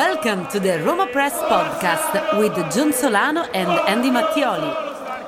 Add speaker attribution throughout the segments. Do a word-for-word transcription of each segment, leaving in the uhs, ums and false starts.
Speaker 1: Welcome to the Roma Press podcast with John Solano and Andy Mattioli.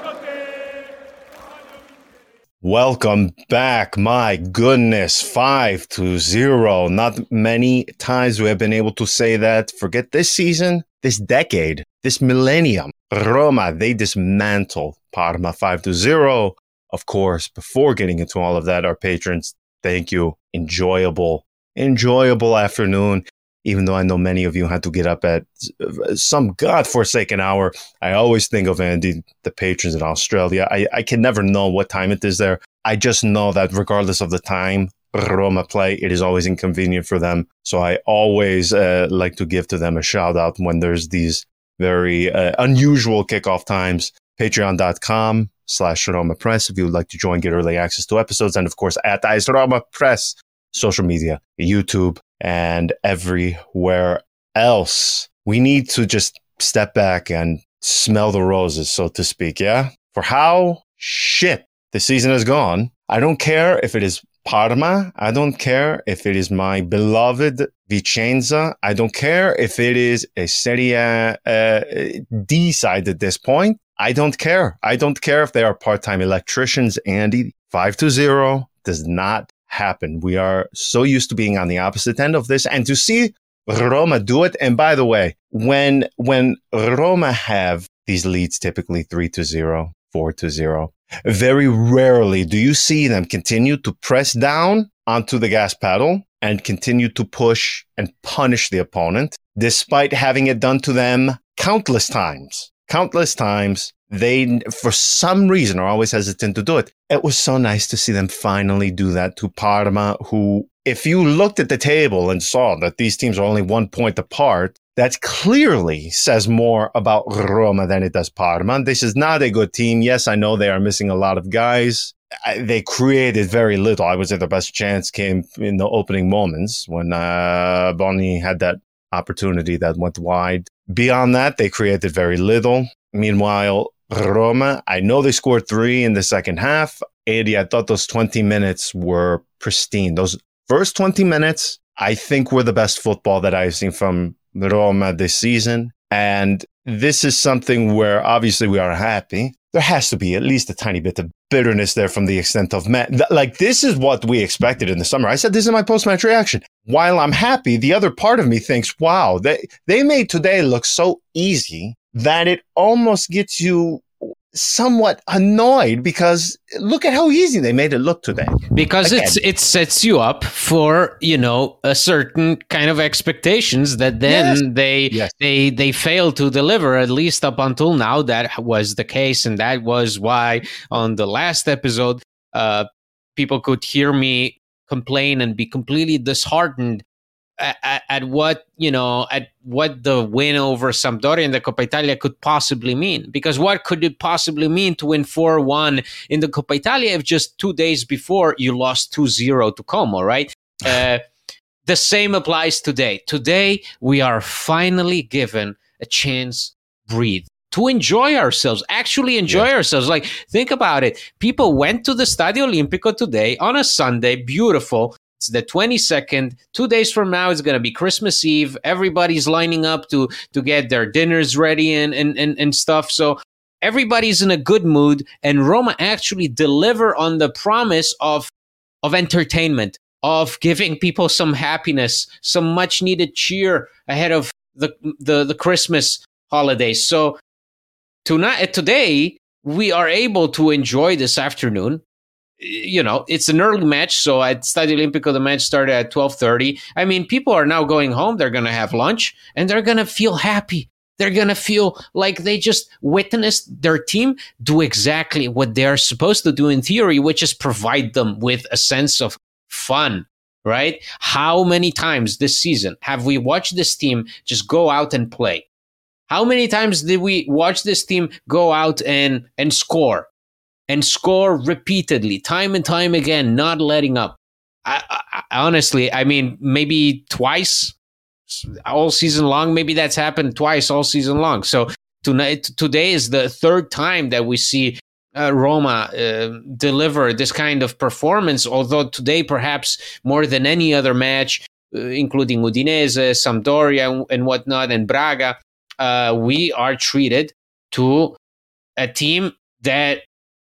Speaker 2: Welcome back. My goodness, five to zero. Not many times we have been able to say that. Forget this season, this decade, this millennium. Roma, they dismantle Parma five to zero. Of course, before getting into all of that, our patrons, thank you. Enjoyable, enjoyable afternoon. Even though I know many of you had to get up at some godforsaken hour, I always think of Andy, the patrons in Australia. I, I can never know what time it is there. I just know that regardless of the time Roma play, it is always inconvenient for them. So I always uh, like to give to them a shout out when there's these very uh, unusual kickoff times. Patreon.com slash Roma Press if you would like to join, get early access to episodes. And of course, at Ice Roma Press, social media, YouTube, and everywhere else. We need to just step back and smell the roses, so to speak, yeah? For how shit the season has gone. I don't care if it is Parma. I don't care if it is my beloved Vicenza. I don't care if it is a Serie A uh, D side at this point. I don't care. I don't care if they are part-time electricians, Andy. five to zero does not happen. We are so used to being on the opposite end of this, and to see Roma do it. And by the way, when when Roma have these leads, typically three to zero, four to zero, very rarely do you see them continue to press down onto the gas pedal and continue to push and punish the opponent, despite having it done to them countless times. Countless times. They, for some reason, are always hesitant to do it. It was so nice to see them finally do that to Parma, who, if you looked at the table and saw that these teams are only one point apart, that clearly says more about Roma than it does Parma. This is not a good team. Yes, I know they are missing a lot of guys. They created very little. I would say the best chance came in the opening moments when uh, Boni had that opportunity that went wide. Beyond that, they created very little. Meanwhile, Roma, I know they scored three in the second half. Eddie, I thought those twenty minutes were pristine. Those first twenty minutes, I think, were the best football that I've seen from Roma this season. And this is something where obviously we are happy. There has to be at least a tiny bit of bitterness there from the extent of, man, th- like this is what we expected in the summer. I said this in my post-match reaction. While I'm happy, the other part of me thinks, wow, they, they made today look so easy that it almost gets you somewhat annoyed, because look at how easy they made it look today.
Speaker 3: Because
Speaker 2: Again.
Speaker 3: it's it sets you up for, you know, a certain kind of expectations that then
Speaker 2: Yes.
Speaker 3: they
Speaker 2: Yes.
Speaker 3: they they fail to deliver. At least up until now, that was the case, and that was why on the last episode, uh, people could hear me complain and be completely disheartened At, at, at what you know at what the win over Sampdoria in the Coppa Italia could possibly mean. Because what could it possibly mean to win four one in the Coppa Italia if just two days before you lost two zero to Como, right? Uh, the same applies today. Today, we are finally given a chance to breathe, to enjoy ourselves, actually enjoy yeah. ourselves. Like, think about it. People went to the Stadio Olimpico today on a Sunday, beautiful. It's the twenty-second. Two days from now, it's going to be Christmas Eve. Everybody's lining up to to get their dinners ready and, and, and, and stuff. So everybody's in a good mood. And Roma actually deliver on the promise of of entertainment, of giving people some happiness, some much needed cheer ahead of the the, the Christmas holidays. So tonight, today, we are able to enjoy this afternoon. You know, it's an early match, so at Stadio Olimpico, the match started at twelve thirty. I mean, people are now going home. They're going to have lunch, and they're going to feel happy. They're going to feel like they just witnessed their team do exactly what they're supposed to do in theory, which is provide them with a sense of fun, right? How many times this season have we watched this team just go out and play? How many times did we watch this team go out and, and score? And score repeatedly, time and time again, not letting up. I, I, honestly, I mean, maybe twice all season long. Maybe that's happened twice all season long. So tonight, today is the third time that we see uh, Roma uh, deliver this kind of performance. Although today, perhaps more than any other match, uh, including Udinese, Sampdoria, and, and whatnot, and Braga, uh, we are treated to a team that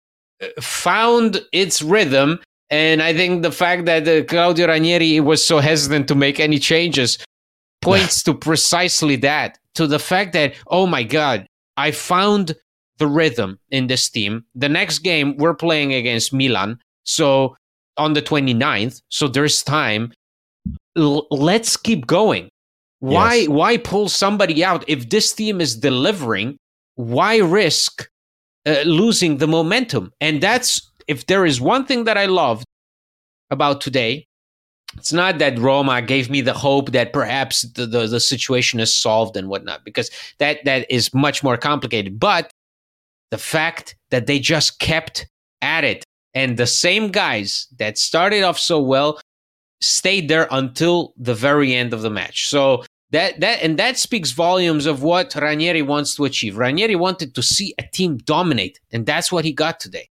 Speaker 3: found its rhythm. And I think the fact that uh, Claudio Ranieri was so hesitant to make any changes points to precisely that, to the fact that, oh my God, I found the rhythm in this team. The next game we're playing against Milan, so on the twenty-ninth, so there's time. L- let's keep going. Why yes. why pull somebody out? If this team is delivering, why risk uh, losing the momentum? And that's, if there is one thing that I loved about today, it's not that Roma gave me the hope that perhaps the, the, the situation is solved and whatnot, because that that is much more complicated. But the fact that they just kept at it, and the same guys that started off so well stayed there until the very end of the match. So that that and that speaks volumes of what Ranieri wants to achieve. Ranieri wanted to see a team dominate, and that's what he got today.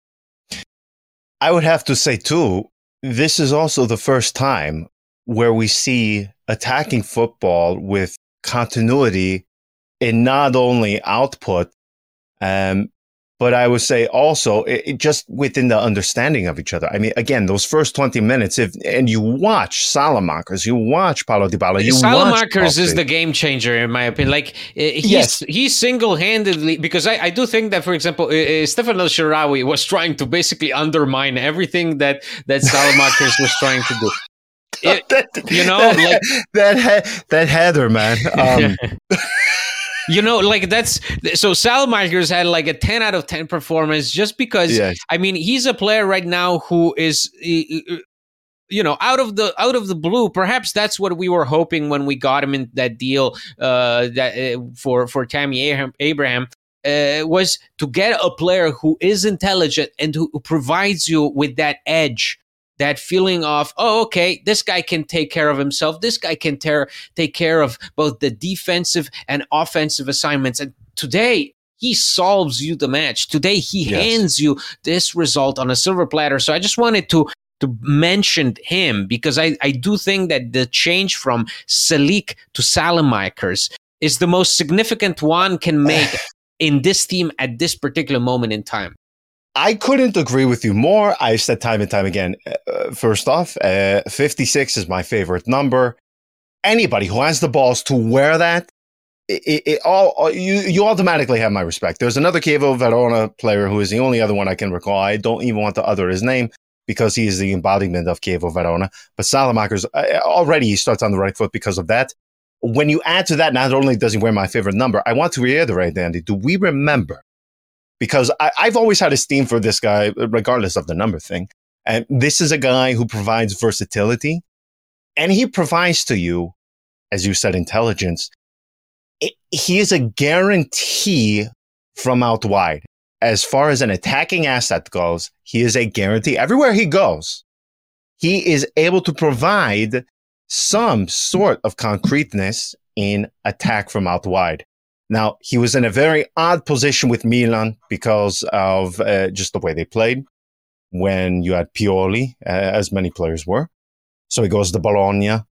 Speaker 2: I would have to say, too, this is also the first time where we see attacking football with continuity in not only output, um, but I would say also it, it just within the understanding of each other. I mean, again, those first twenty minutes, if and you watch Salamakers, you watch Paulo Dybala, you
Speaker 3: Salamakers
Speaker 2: watch
Speaker 3: is the game changer, in my opinion. Like, he's,
Speaker 2: yes.
Speaker 3: he single-handedly, because I, I do think that, for example, uh, Stefan El Shaarawy was trying to basically undermine everything that, that Salamakers was trying to do. It,
Speaker 2: that,
Speaker 3: you know,
Speaker 2: that,
Speaker 3: like
Speaker 2: that, he, that header, man. Um,
Speaker 3: You know, like that's so Salamakers had like a ten out of ten performance just because,
Speaker 2: yes.
Speaker 3: I mean, he's a player right now who is, you know, out of the out of the blue. Perhaps that's what we were hoping when we got him in that deal uh, that uh, for for Tammy Abraham uh, was to get a player who is intelligent and who provides you with that edge. That feeling of, oh, okay, this guy can take care of himself. This guy can tear, take care of both the defensive and offensive assignments. And today, he solves you the match. Today, he yes. hands you this result on a silver platter. So I just wanted to to mention him because I, I do think that the change from Celik to Salamakers is the most significant one can make in this team at this particular moment in time.
Speaker 2: I couldn't agree with you more. I've said time and time again, uh, first off, uh, fifty-six is my favorite number. Anybody who has the balls to wear that, it, it all you, you automatically have my respect. There's another Chievo Verona player who is the only other one I can recall. I don't even want to utter his name because he is the embodiment of Chievo Verona. But Salamakers, uh, already he starts on the right foot because of that. When you add to that, not only does he wear my favorite number, I want to reiterate, Andy, do we remember? Because I, I've always had esteem for this guy, regardless of the number thing. And this is a guy who provides versatility. And he provides to you, as you said, intelligence. It, he is a guarantee from out wide. As far as an attacking asset goes, he is a guarantee. Everywhere he goes, he is able to provide some sort of concreteness in attack from out wide. Now, he was in a very odd position with Milan because of uh, just the way they played when you had Pioli, uh, as many players were. So he goes to Bologna, uh,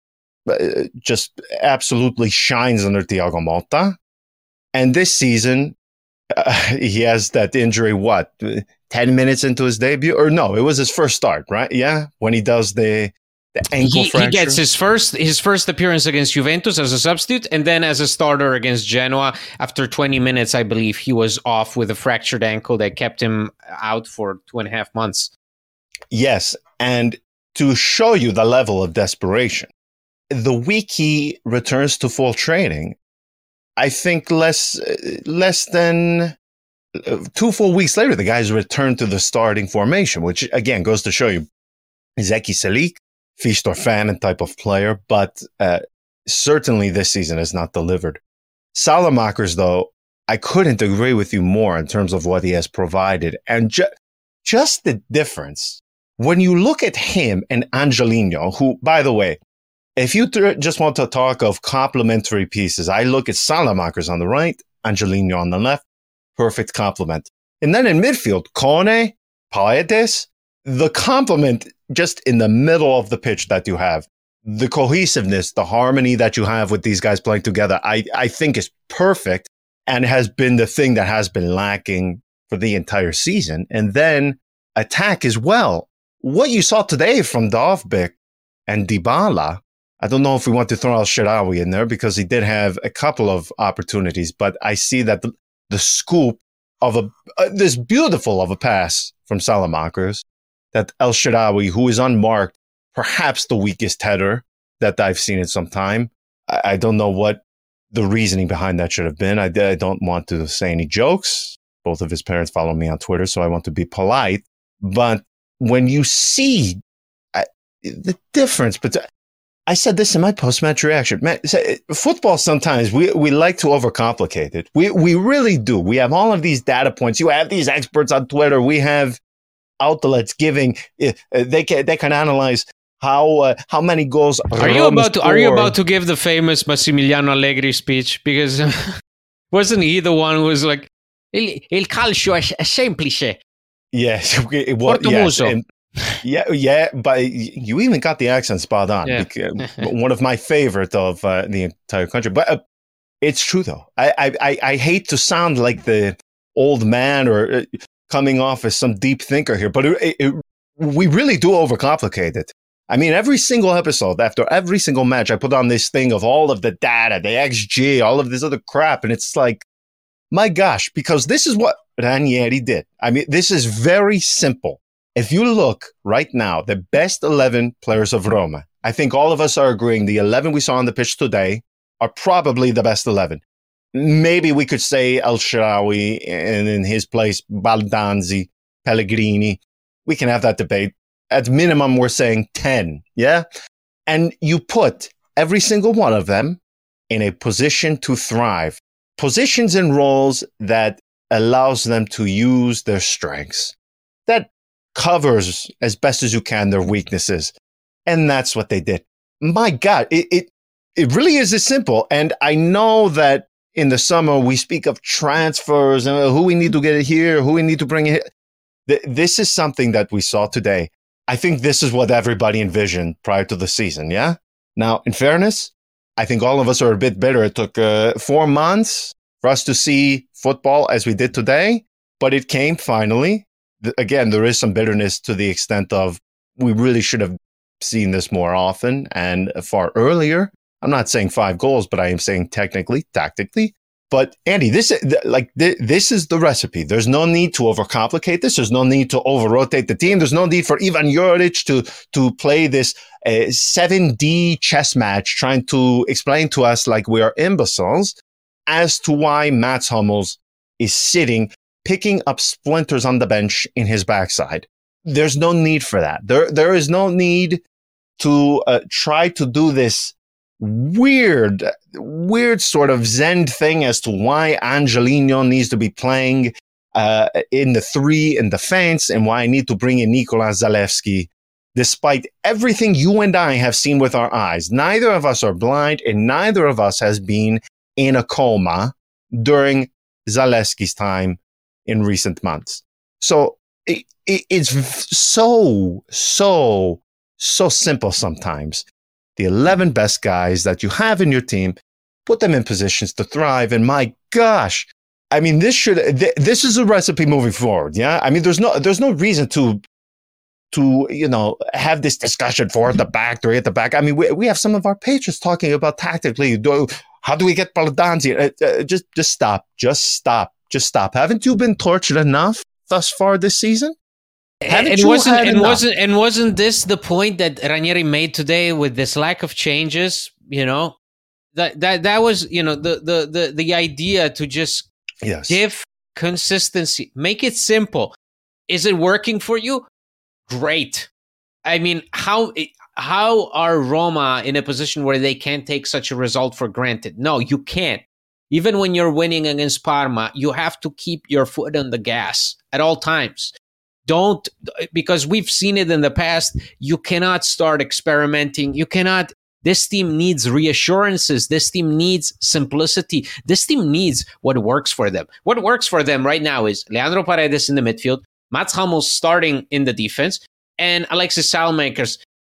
Speaker 2: just absolutely shines under Thiago Motta. And this season, uh, he has that injury, what, ten minutes into his debut? Or no, it was his first start, right? Yeah, when he does the... The ankle
Speaker 3: he,
Speaker 2: fracture.
Speaker 3: He gets his first his first appearance against Juventus as a substitute, and then as a starter against Genoa. After twenty minutes, I believe he was off with a fractured ankle that kept him out for two and a half months.
Speaker 2: Yes, and to show you the level of desperation, the week he returns to full training, I think less less than two full weeks later, the guys returned to the starting formation, which again goes to show you Zeki Celik, feast or famine type of player, but uh, certainly this season has not delivered. Salamakers, though, I couldn't agree with you more in terms of what he has provided. And ju- just the difference, when you look at him and Angelino, who, by the way, if you th- just want to talk of complementary pieces, I look at Salamakers on the right, Angelino on the left, perfect complement. And then in midfield, Kone, Paredes, the complement just in the middle of the pitch that you have the cohesiveness, the harmony that you have with these guys playing together, I, I think is perfect and has been the thing that has been lacking for the entire season. And then attack as well. What you saw today from Dovbyk and Dybala, I don't know if we want to throw El-Shaarawy in there because he did have a couple of opportunities, but I see that the, the scoop of a uh, this beautiful of a pass from Salamakers, that El-Shaarawy, who is unmarked, perhaps the weakest header that I've seen in some time. I, I don't know what the reasoning behind that should have been. I, I don't want to say any jokes. Both of his parents follow me on Twitter, so I want to be polite. But when you see I, the difference, but I said this in my post-match reaction. Man, football sometimes we, we like to overcomplicate it. We we really do. We have all of these data points. You have these experts on Twitter. We have outlets giving. Uh, they can they can analyze how uh, how many goals.
Speaker 3: Are you about to score. Are you about to give the famous Massimiliano Allegri speech? Because wasn't he the one who was like, "Il, il calcio è semplice."
Speaker 2: Yes, it was. Yes, and, Yeah, yeah, but you even got the accent spot on. Yeah. One of my favorite of uh, the entire country. But uh, it's true, though. I, I, I hate to sound like the old man or uh, coming off as some deep thinker here, but it, it, we really do overcomplicate it. I mean, every single episode, after every single match, I put on this thing of all of the data, the X G, all of this other crap, and it's like, my gosh, because this is what Ranieri did. I mean, this is very simple. If you look right now, the best eleven players of Roma, I think all of us are agreeing the eleven we saw on the pitch today are probably the best eleven. Maybe we could say El-Shaarawy, and in his place, Baldanzi, Pellegrini. We can have that debate. At minimum, we're saying ten, yeah? And you put every single one of them in a position to thrive. Positions and roles that allows them to use their strengths. That covers as best as you can their weaknesses. And that's what they did. My God, it, it it really is this simple. And I know that in the summer we speak of transfers and who we need to get here, who we need to bring here. This is something that we saw today. I think this is what everybody envisioned prior to the season, yeah? Now, in fairness, I think all of us are a bit bitter. It took uh, four months for us to see football as we did today, but it came finally. Again, there is some bitterness to the extent of we really should have seen this more often and far earlier. I'm not saying five goals, but I am saying technically, tactically. But Andy, this like this is the recipe. There's no need to overcomplicate this. There's no need to over-rotate the team. There's no need for Ivan Juric to to play this uh, seven D chess match, trying to explain to us like we are imbeciles as to why Mats Hummels is sitting picking up splinters on the bench in his backside. There's no need for that. There, there is no need to uh, try to do this weird, weird sort of Zen thing as to why Angelino needs to be playing uh, in the three in defense and why I need to bring in Nicolas Zalewski, despite everything you and I have seen with our eyes. Neither of us are blind and neither of us has been in a coma during Zalewski's time in recent months. So it, it, it's so, so, so simple sometimes. The eleven best guys that you have in your team, put them in positions to thrive. And my gosh, I mean, this should, th- this is a recipe moving forward. Yeah. I mean, there's no, there's no reason to, to, you know, have this discussion for at the back, three at the back. I mean, we, we have some of our patrons talking about tactically, do, how do we get Baldanzi? Uh, uh, just, just stop, just stop. Just stop. Haven't you been tortured enough thus far this season? Haven't
Speaker 3: and
Speaker 2: you
Speaker 3: wasn't
Speaker 2: had
Speaker 3: and
Speaker 2: enough?
Speaker 3: wasn't and wasn't this the point that Ranieri made today with this lack of changes? You know, that that that was you know the the the the idea to just
Speaker 2: yes.
Speaker 3: give consistency, make it simple. Is it working for you? Great. I mean, how how are Roma in a position where they can't take such a result for granted? No, you can't. Even when you're winning against Parma, you have to keep your foot on the gas at all times. Don't, because we've seen it in the past, you cannot start experimenting. You cannot, this team needs reassurances. This team needs simplicity. This team needs what works for them. What works for them right now is Leandro Paredes in the midfield, Mats Hummels starting in the defense, and Alexis Salmakers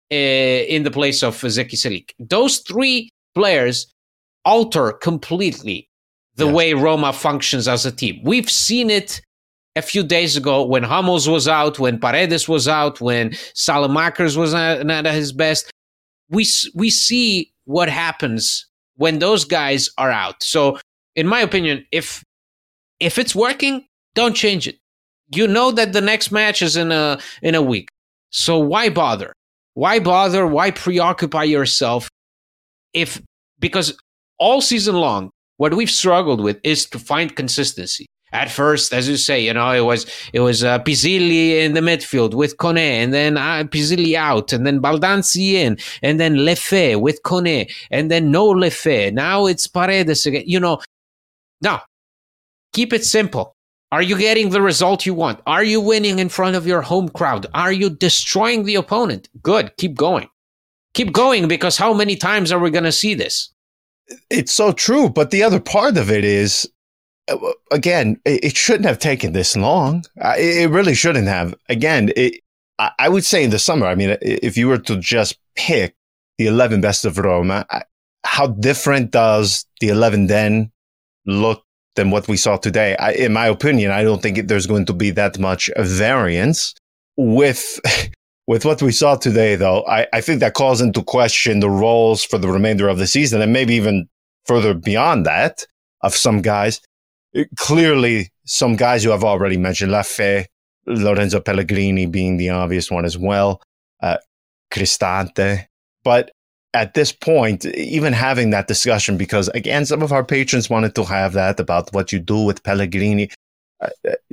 Speaker 3: uh, in the place of Zeki Salik. Those three players alter completely the
Speaker 2: Yes.
Speaker 3: way Roma functions as a team. We've seen it a few days ago when Hummels was out, when Paredes was out, when Salamakers was not, not at his best. We we see what happens when those guys are out. So, in my opinion, if if it's working, don't change it. You know that the next match is in a in a week. So why bother? Why bother? Why preoccupy yourself? If because all season long, what we've struggled with is to find consistency. At first, as you say, you know, it was it was uh, Pizzilli in the midfield with Kone, and then uh, Pizzilli out, and then Baldanzi in, and then Lefebvre with Kone, and then no Lefebvre. Now it's Paredes again. You know, no. Keep it simple. Are you getting the result you want? Are you winning in front of your home crowd? Are you destroying the opponent? Good. Keep going. Keep going, because how many times are we going to see this?
Speaker 2: It's so true. But the other part of it is, again, it shouldn't have taken this long. It really shouldn't have. Again, it, I would say in the summer, I mean, if you were to just pick the eleven best of Roma, how different does the eleven then look than what we saw today? I, in my opinion, I don't think there's going to be that much variance with with what we saw today, though. I, I think that calls into question the roles for the remainder of the season, and maybe even further beyond that, of some guys. Clearly, some guys you have already mentioned, Lafay, Lorenzo Pellegrini being the obvious one as well, uh, Cristante. But at this point, even having that discussion, because again, some of our patrons wanted to have that about what you do with Pellegrini. Uh,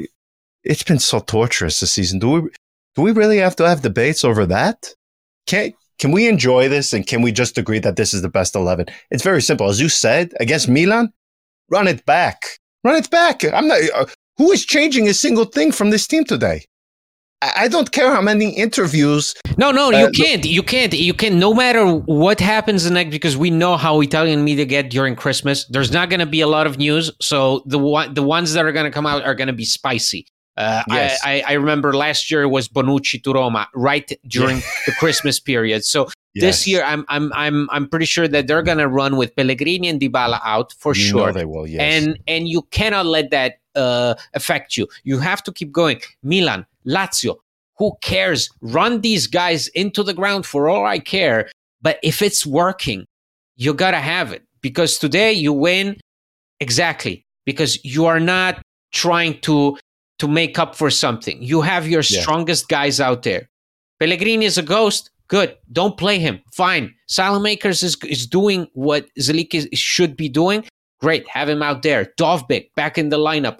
Speaker 2: it's been so torturous this season. Do we do we really have to have debates over that? Can can we enjoy this, and can we just agree that this is the best eleven? It's very simple. As you said, against Milan, run it back. Run it back. I'm not. Uh, who is changing a single thing from this team today? I, I don't care how many interviews.
Speaker 3: No, no, you
Speaker 2: uh,
Speaker 3: can't. You can't. You can. No matter what happens the next, because we know how Italian media get during Christmas. There's not going to be a lot of news, so the one, the ones that are going to come out are going to be spicy. Uh,
Speaker 2: Yes.
Speaker 3: I, I, I remember last year was Bonucci to Roma right during
Speaker 2: Yeah.
Speaker 3: the Christmas period. So
Speaker 2: Yes.
Speaker 3: this year, I'm I'm I'm I'm pretty sure that they're going to run with Pellegrini and Dybala out for
Speaker 2: You
Speaker 3: sure.
Speaker 2: know they will, yes.
Speaker 3: And and you cannot let that uh, affect you. You have to keep going. Milan, Lazio, who cares? Run these guys into the ground for all I care. But if it's working, you got to have it. Because today you win exactly. Because you are not trying to, to make up for something. You have your
Speaker 2: Yeah.
Speaker 3: strongest guys out there. Pellegrini is a ghost. Good. Don't play him. Fine. Salamakers is, is doing what Zelik is, should be doing. Great. Have him out there. Dovbyk back in the lineup.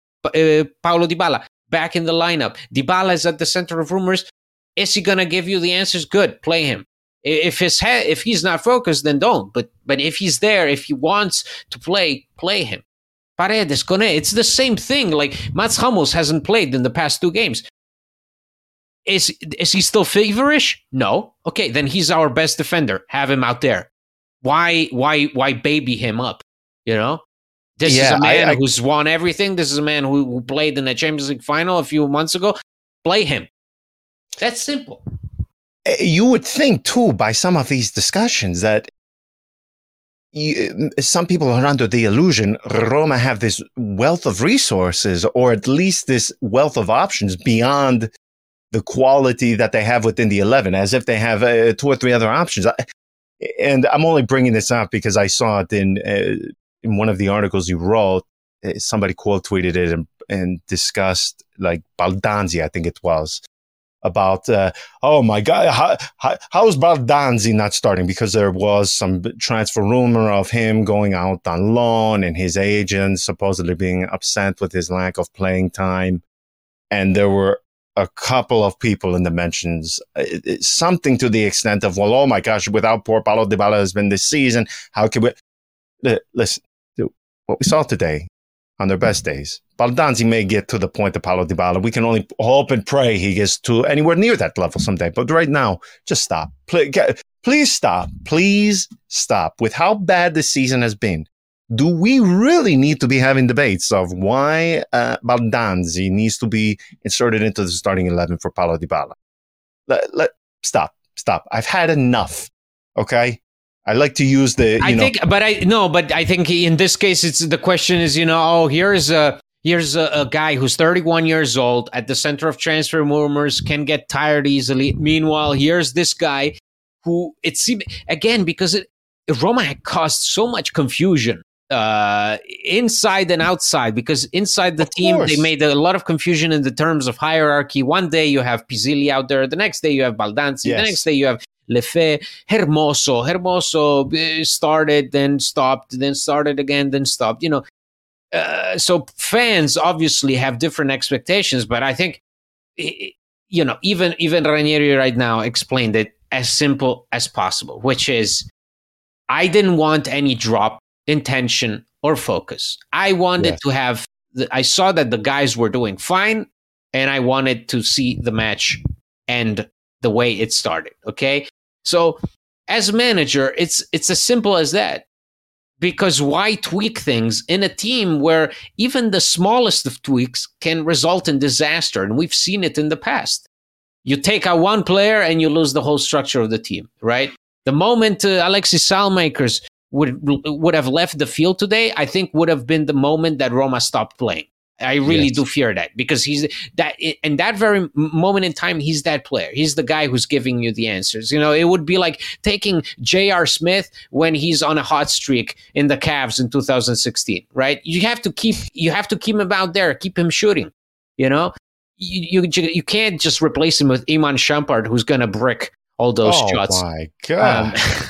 Speaker 3: Uh, Paulo Dybala back in the lineup. Dybala is at the center of rumors. Is he going to give you the answers? Good. Play him. If his head, if he's not focused, then don't. But but if he's there, if he wants to play, play him. Paredes, Kone, it's the same thing. Like Mats Hummels hasn't played in the past two games. Is is he still feverish? No. Okay, then he's our best defender. Have him out there. Why why why baby him up? You know? This
Speaker 2: Yeah,
Speaker 3: is a man
Speaker 2: I- I-
Speaker 3: who's won everything. This is a man who, who played in the Champions League final a few months ago. Play him. That's simple.
Speaker 2: You would think, too, by some of these discussions that you, some people are under the illusion Roma have this wealth of resources, or at least this wealth of options beyond the quality that they have within the eleven, as if they have uh, two or three other options. I, and I'm only bringing this up because I saw it in, uh, in one of the articles you wrote. Uh, Somebody quote tweeted it and, and discussed, like, Baldanzi, I think it was, about, uh, oh my God, how, how, how is Baldanzi not starting? Because there was some transfer rumor of him going out on loan and his agent supposedly being upset with his lack of playing time. And there were a couple of people in the mentions, uh, something to the extent of, well, oh my gosh, without poor Paulo Dybala has been this season, how can we? Listen, what we saw today, on their best days, Baldanzi may get to the point of Paulo Dybala. We can only hope and pray he gets to anywhere near that level someday. But right now, just stop. Please, please stop. Please stop. With how bad this season has been, do we really need to be having debates of why uh, Baldanzi needs to be inserted into the starting eleven for Paulo Dybala? Let, let, stop. stop. I've had enough. Okay. I like to use the, you
Speaker 3: I
Speaker 2: know,
Speaker 3: think, but I, no, but I think in this case, it's the question is, you know, oh, here's a, here's a, a guy who's thirty-one years old at the center of transfer rumors, can get tired easily. Meanwhile, here's this guy who it seemed, again, because it, Roma had caused so much confusion uh, inside and outside, because inside the
Speaker 2: Of
Speaker 3: team,
Speaker 2: course.
Speaker 3: they made a lot of confusion in the terms of hierarchy. One day you have Pisilli out there. The next day you have Baldanzi.
Speaker 2: Yes.
Speaker 3: The next day you have Lefebvre. Hermoso. Hermoso uh, started, then stopped, then started again, then stopped. You know, uh, so fans obviously have different expectations, but I think, you know, even, even Ranieri right now explained it as simple as possible, which is, I didn't want any drop in tension or focus. I wanted
Speaker 2: Yes.
Speaker 3: to have, the, I saw that the guys were doing fine, and I wanted to see the match end the way it started. Okay. So as manager, it's, it's as simple as that, because why tweak things in a team where even the smallest of tweaks can result in disaster? And we've seen it in the past. You take out one player and you lose the whole structure of the team, right? The moment uh, Alexis Salmakers would would have left the field today, I think would have been the moment that Roma stopped playing. I really
Speaker 2: Yes.
Speaker 3: do fear that, because he's that in that very moment in time, he's that player. He's the guy who's giving you the answers. You know, it would be like taking J R. Smith when he's on a hot streak in the Cavs in two thousand sixteen, right? You have to keep you have to keep him out there, keep him shooting. You know, you you, you can't just replace him with Iman Shumpert, who's going to brick all those
Speaker 2: oh
Speaker 3: shots.
Speaker 2: my God.
Speaker 3: Um,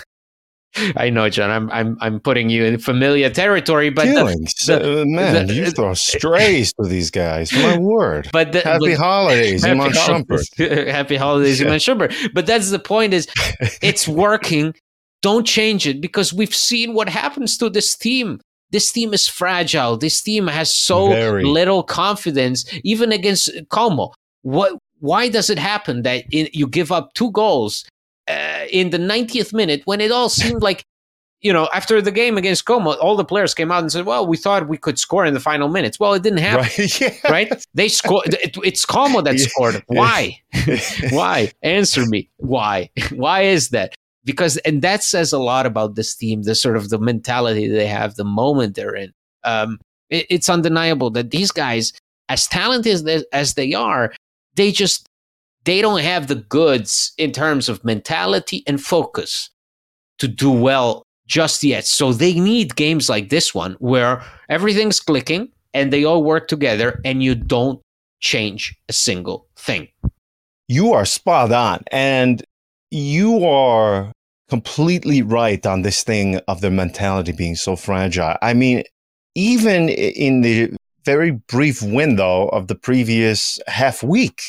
Speaker 3: I know, John. I'm I'm I'm putting you in familiar territory, but the,
Speaker 2: Killings.
Speaker 3: the-
Speaker 2: Uh, man,
Speaker 3: the-
Speaker 2: you throw strays to these guys. My word.
Speaker 3: but the,
Speaker 2: Happy
Speaker 3: but-
Speaker 2: holidays,
Speaker 3: Happy
Speaker 2: Iman Shumpert.
Speaker 3: holidays, Happy holidays, Iman Shumpert. But that's the point: is it's working. Don't change it, because we've seen what happens to this team. This team is fragile. This team has so
Speaker 2: Very.
Speaker 3: little confidence, even against Como. What? Why does it happen that in, you give up two goals uh, in the ninetieth minute when it all seemed like, you know, after the game against Como, all the players came out and said, well, we thought we could score in the final minutes. Well, it didn't happen.
Speaker 2: Right? Yeah.
Speaker 3: Right? They scored. It, it's Como that
Speaker 2: Yeah.
Speaker 3: scored. Why? Why? Answer me. Why? Why is that? Because, and that says a lot about this team, the sort of the mentality they have, the moment they're in. Um, it, it's undeniable that these guys, as talented as they, as they are, they just, they don't have the goods in terms of mentality and focus to do well just yet. So they need games like this one where everything's clicking and they all work together and you don't change a single thing.
Speaker 2: You are spot on. And you are completely right on this thing of the mentality being so fragile. I mean, even in the very brief window of the previous half week,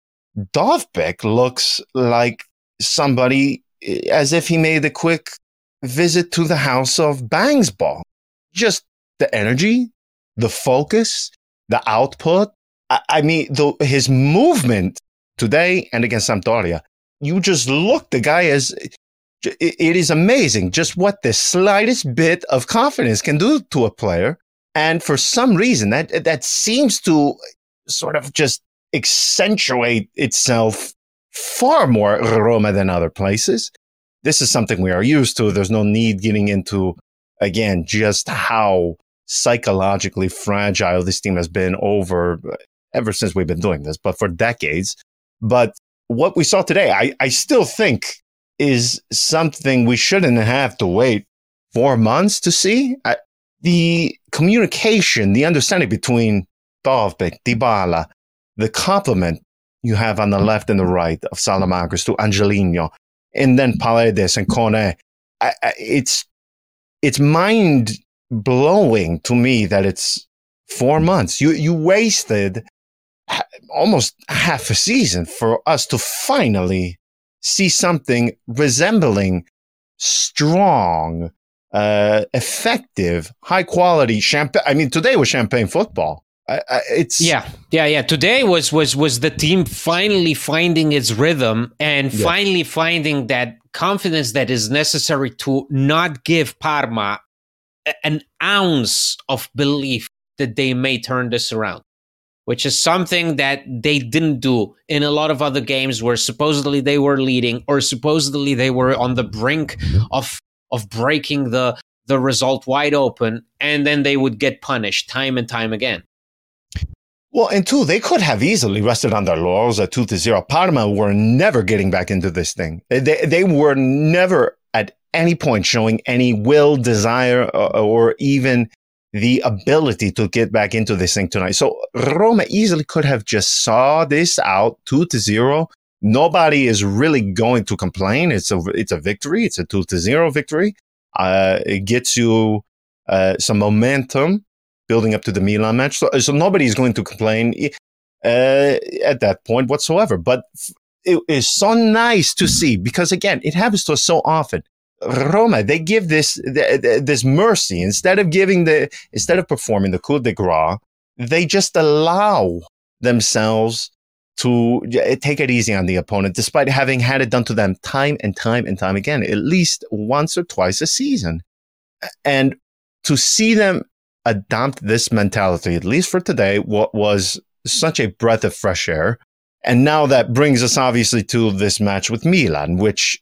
Speaker 2: Dovbyk looks like somebody as if he made a quick visit to the house of Bangsball. Just the energy, the focus, the output. I, I mean, the, his movement today and against Sampdoria, you just look, the guy is, it, it is amazing just what the slightest bit of confidence can do to a player. And for some reason, that that seems to sort of just accentuate itself far more Roma than other places. This is something we are used to. There's no need getting into, again, just how psychologically fragile this team has been over, ever since we've been doing this, but for decades. But what we saw today, I, I still think is something we shouldn't have to wait four months to see. I, the communication, the understanding between Dovbyk, Dybala, the complement you have on the left and the right of Salamakers to Angelino, and then Paredes and Kone, I, I, it's it's mind blowing to me that it's four months. You you wasted almost half a season for us to finally see something resembling strong, uh, effective, high quality champagne. I mean, today was champagne football. I, I, it's
Speaker 3: yeah, yeah, yeah. Today was was was the team finally finding its rhythm and
Speaker 2: Yeah.
Speaker 3: finally finding that confidence that is necessary to not give Parma a- an ounce of belief that they may turn this around. which is something that they didn't do in a lot of other games where supposedly they were leading or supposedly they were on the brink of of breaking the the result wide open, and then they would get punished time and time again.
Speaker 2: Well, and two, they could have easily rested on their laurels at two to zero. Parma were never getting back into this thing. They, they were never at any point showing any will, desire, or, or even the ability to get back into this thing tonight. So Roma easily could have just saw this out two to zero. Nobody is really going to complain. It's a, it's a victory. It's a two to zero victory. Uh, it gets you uh, some momentum building up to the Milan match. So, so nobody's going to complain uh, at that point whatsoever. But it is so nice to see, because again, it happens to us so often. Roma, they give this this mercy instead of giving the instead of performing the coup de grace, they just allow themselves to take it easy on the opponent, despite having had it done to them time and time and time again, at least once or twice a season. And to see them adopt this mentality, at least for today, what was such a breath of fresh air. And now that brings us obviously to this match with Milan, which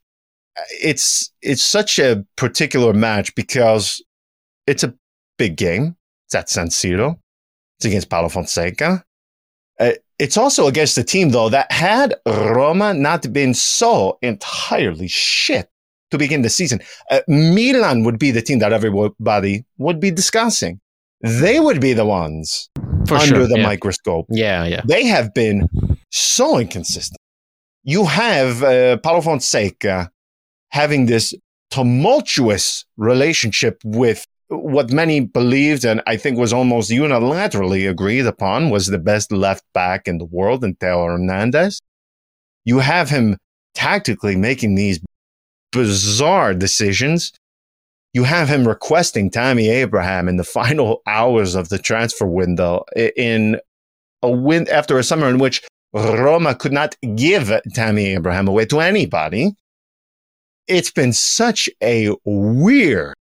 Speaker 2: it's it's such a particular match because it's a big game. It's at San Siro. It's against Paulo Fonseca. Uh, it's also against a team, though, that had Roma not been so entirely shit to begin the season, uh, Milan would be the team that everybody would be discussing. They would be the ones For under sure, the
Speaker 3: yeah.
Speaker 2: microscope.
Speaker 3: Yeah, yeah.
Speaker 2: They have been so inconsistent. You have uh, Paulo Fonseca having this tumultuous relationship with what many believed, and I think was almost unilaterally agreed upon, was the best left back in the world, in Theo Hernandez. You have him tactically making these bizarre decisions. You have him requesting Tammy Abraham in the final hours of the transfer window in a win after a summer in which Roma could not give Tammy Abraham away to anybody. It's been such a weird,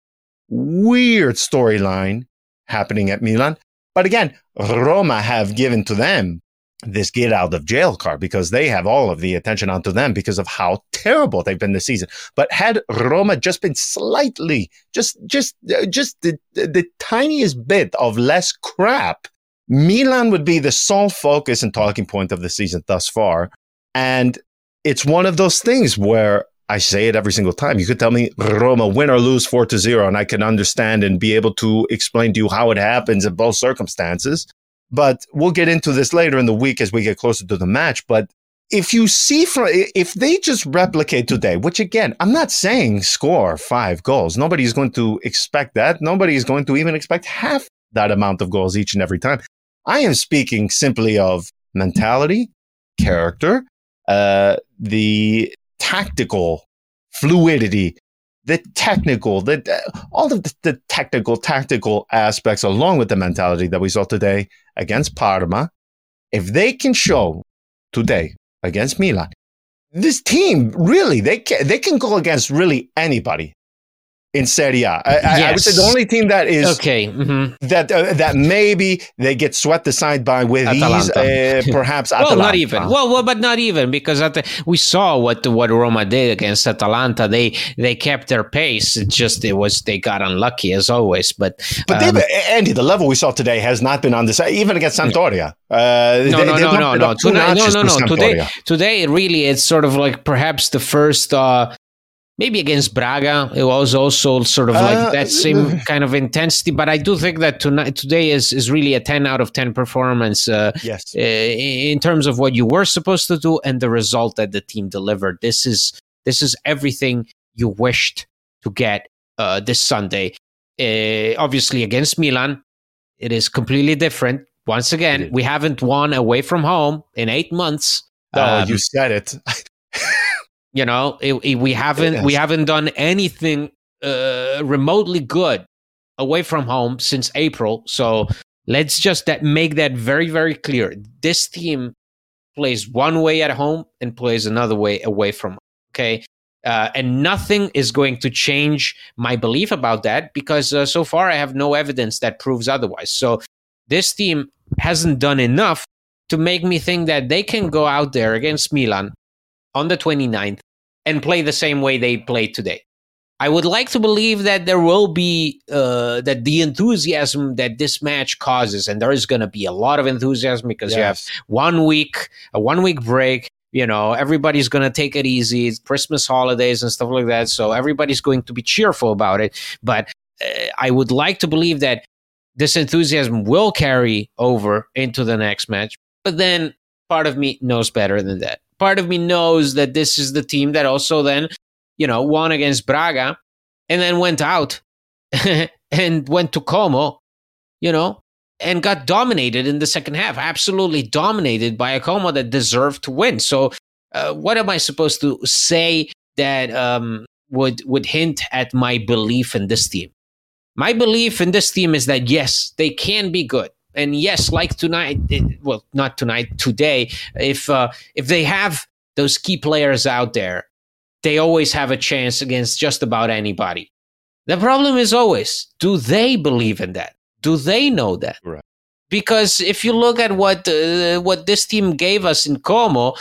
Speaker 2: weird storyline happening at Milan. But again, Roma have given to them this get out of jail card because they have all of the attention onto them because of how terrible they've been this season. But had Roma just been slightly, just, just, just the, the tiniest bit of less crap, Milan would be the sole focus and talking point of the season thus far. And it's one of those things where I say it every single time. You could tell me Roma win or lose four to zero, and I can understand and be able to explain to you how it happens in both circumstances. But we'll get into this later in the week as we get closer to the match. But if you see, from, if they just replicate today, which again, I'm not saying score five goals. Nobody's going to expect that. Nobody is going to even expect half that amount of goals each and every time. I am speaking simply of mentality, character, uh, the tactical fluidity, the technical, the, all of the, the technical, tactical aspects, along with the mentality that we saw today against Parma. If they can show today against Milan, this team really, they can, they can go against really anybody in Serie A. I, yes. I would say the only team that is
Speaker 3: okay mm-hmm.
Speaker 2: that uh, that maybe they get swept aside by with ease, uh, perhaps
Speaker 3: well,
Speaker 2: Atalanta.
Speaker 3: not even. Well, well, but not even because at the, we saw what what Roma did against Atalanta. They they kept their pace. It just it was they got unlucky as always. But
Speaker 2: but
Speaker 3: um,
Speaker 2: Andy, the level we saw today has not been on this even against Sampdoria. Uh,
Speaker 3: no,
Speaker 2: they,
Speaker 3: no, no, no, no,
Speaker 2: today,
Speaker 3: no, no, no. Today, today, really, it's sort of like perhaps the first. Uh, Maybe against Braga, it was also sort of like uh, that same kind of intensity. But I do think that tonight, today is, is really a ten out of ten performance uh,
Speaker 2: yes.
Speaker 3: uh, in terms of what you were supposed to do and the result that the team delivered. This is this is everything you wished to get uh, this Sunday. Uh, obviously, against Milan, it is completely different. Once again, we haven't won away from home in eight months.
Speaker 2: Oh,
Speaker 3: um,
Speaker 2: you said it.
Speaker 3: You know, it, it, we haven't yes. we haven't done anything uh, remotely good away from home since April. So let's just that make that very, very clear. This team plays one way at home and plays another way away from home. Okay, uh, and nothing is going to change my belief about that because uh, so far I have no evidence that proves otherwise. So this team hasn't done enough to make me think that they can go out there against Milan on the twenty-ninth and play the same way they played today. I would like to believe that there will be uh, that the enthusiasm that this match causes, and there is going to be a lot of enthusiasm because yes. you have one week, a one week break. You know, everybody's going to take it easy. It's Christmas holidays and stuff like that. So everybody's going to be cheerful about it. But uh, I would like to believe that this enthusiasm will carry over into the next match. But then part of me knows better than that. Part of me knows that this is the team that also then, you know, won against Braga and then went out and went to Como, you know, and got dominated in the second half, absolutely dominated by a Como that deserved to win. So uh, what am I supposed to say that um, would, would hint at my belief in this team? My belief in this team is that, yes, they can be good. And yes, like tonight, it, well, not tonight, today, if uh, if they have those key players out there, they always have a chance against just about anybody. The problem is always, do they believe in that? Do they know that?
Speaker 2: Right.
Speaker 3: Because if you look at what uh, what this team gave us in Como,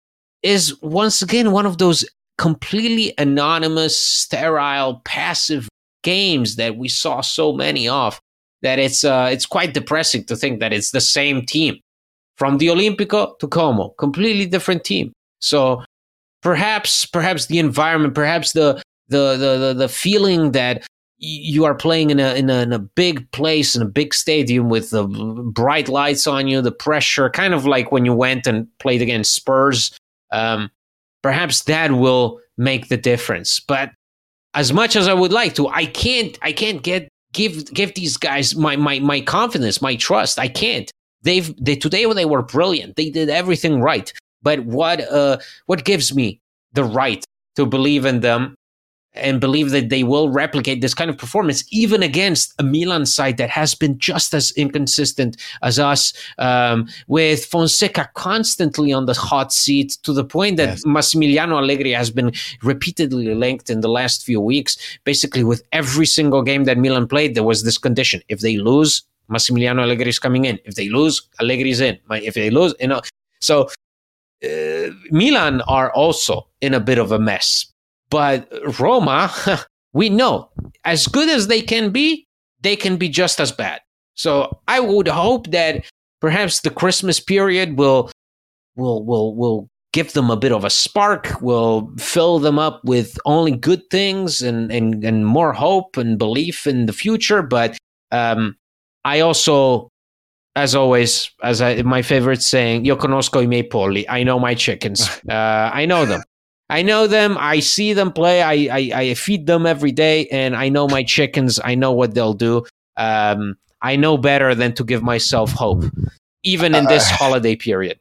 Speaker 3: is once again one of those completely anonymous, sterile, passive games that we saw so many of, that it's uh, it's quite depressing to think that it's the same team. From the Olimpico to Como, completely different team. So perhaps perhaps the environment, perhaps the the the the, the feeling that you are playing in a, in a in a big place, in a big stadium with the bright lights on you, the pressure, kind of like when you went and played against Spurs. Um, perhaps that will make the difference. But as much as I would like to, I can't. I can't get give give these guys my my my confidence, my trust. I can't. They've they today they were brilliant. They did everything right. But what uh what gives me the right to believe in them and believe that they will replicate this kind of performance, even against a Milan side that has been just as inconsistent as us, um, with Fonseca constantly on the hot seat, to the point that yes. Massimiliano Allegri has been repeatedly linked in the last few weeks. Basically, with every single game that Milan played, there was this condition. If they lose, Massimiliano Allegri is coming in. If they lose, Allegri is in. If they lose, you know. So uh, Milan are also in a bit of a mess. But Roma, we know, as good as they can be, they can be just as bad. So I would hope that perhaps the Christmas period will will will will give them a bit of a spark, will fill them up with only good things and and, and more hope and belief in the future. But um, I also, as always, as I, my favorite saying, io conosco i miei polli. I know my chickens. Uh, I know them. I know them. I see them play. I, I, I feed them every day, and I know my chickens. I know what they'll do. Um, I know better than to give myself hope, even in this uh, holiday period.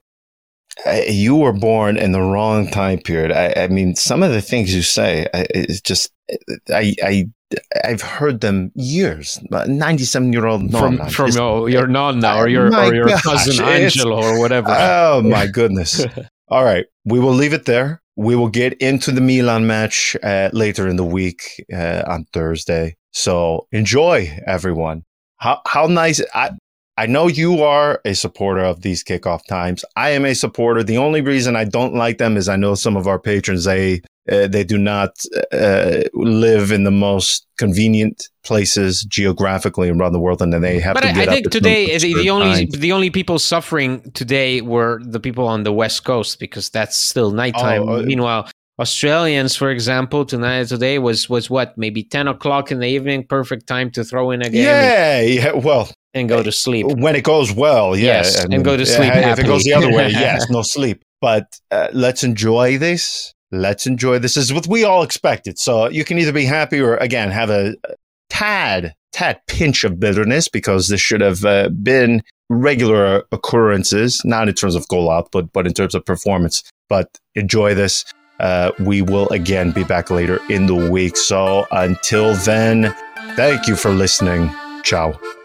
Speaker 2: You were born in the wrong time period. I, I mean, some of the things you say, I, it's just, I, I, I've heard them years. ninety-seven-year-old
Speaker 3: from
Speaker 2: nonna.
Speaker 3: from your, your nonna or your or your gosh, cousin Angelo or whatever.
Speaker 2: Oh my goodness! All right, we will leave it there. We will get into the Milan match uh, later in the week uh, on Thursday. So enjoy, everyone. How how nice. I, I know you are a supporter of these kickoff times. I am a supporter. The only reason I don't like them is I know some of our patrons, they uh, they do not uh, live in the most convenient places geographically around the world, and then they have
Speaker 3: but
Speaker 2: to
Speaker 3: I,
Speaker 2: get
Speaker 3: I think
Speaker 2: up
Speaker 3: today the, the only
Speaker 2: times.
Speaker 3: the only people suffering today were the people on the West Coast, because that's still nighttime. Oh, uh, Meanwhile, Australians, for example, tonight today was was what, maybe ten o'clock in the evening, perfect time to throw in a game.
Speaker 2: Yeah, and, yeah. Well,
Speaker 3: and go to sleep
Speaker 2: when it goes well. Yeah,
Speaker 3: yes,
Speaker 2: I mean,
Speaker 3: and go to sleep.
Speaker 2: Yeah,
Speaker 3: happily.
Speaker 2: If it goes the other way, yes, no sleep. But uh, let's enjoy this. Let's enjoy this. This is what we all expected. So you can either be happy or, again, have a tad, tad pinch of bitterness, because this should have uh, been regular occurrences, not in terms of goal output, but in terms of performance. But enjoy this. Uh, we will, again, be back later in the week. So until then, thank you for listening. Ciao.